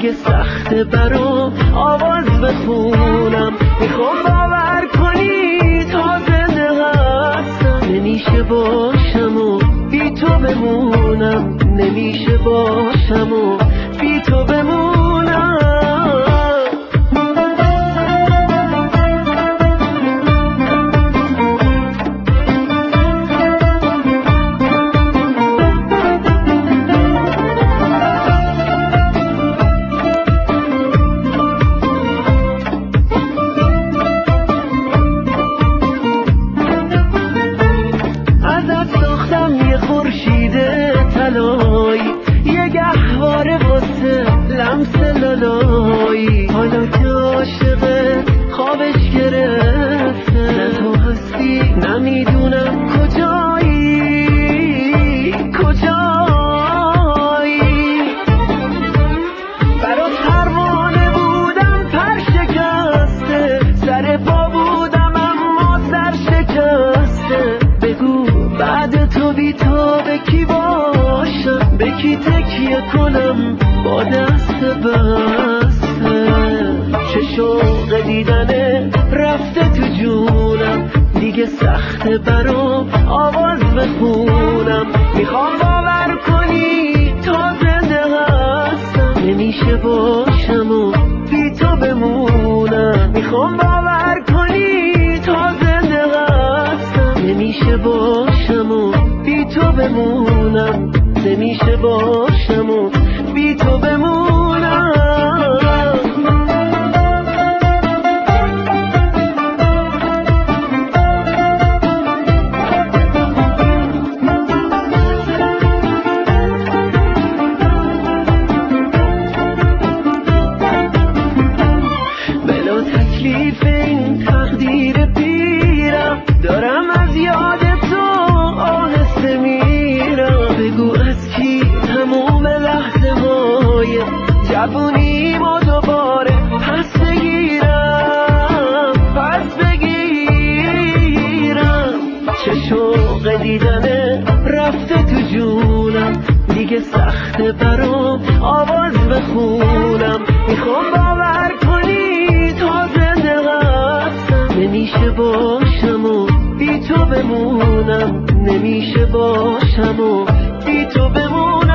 دیگه سخته برام آواز بخونم. میخوام باور کنی تا زنده هستم، نمیشه باشم و بی تو بمونم، نمیشه باشم و بی تو بمونم. یه گهواره واسه لمس لالایی، حالا که عاشقت خوابش گرفته، نه تو هستی نمیدونم کجایی کجایی. برات پروانه بودم پر شکسته، سر پا بودم اما سر شکسته. بگو بعد تو بی تو به کی باشم، به کی تکیه کنم با دست بسته. چه شوق دیدنه رفته تو جونم، دیگه سخته برام آواز بخونم. میخوام باور کنی تا زنده هستم، نمیشه باشم و بی تو بمونم. میخوام باور کنی تا زنده هستم، نمیشه باشم و بی تو بمونم، نمیشه باشم و بی تو بمونم. بلا تکلیف این تقدیر پیرم، دارم از یاد تو آهسته میرم. بگو از کی تموم لحظه های جوونیمو دوباره پس بگیرم پس بگیرم. چه شوق دیدنه رفته تو جونم، دیگه سخته برام آواز بخونم. میخوام باور کنی تا زنده هستم، نمیشه باشم و بی تو بمونم، نمیشه باشم و بی تو بمونم.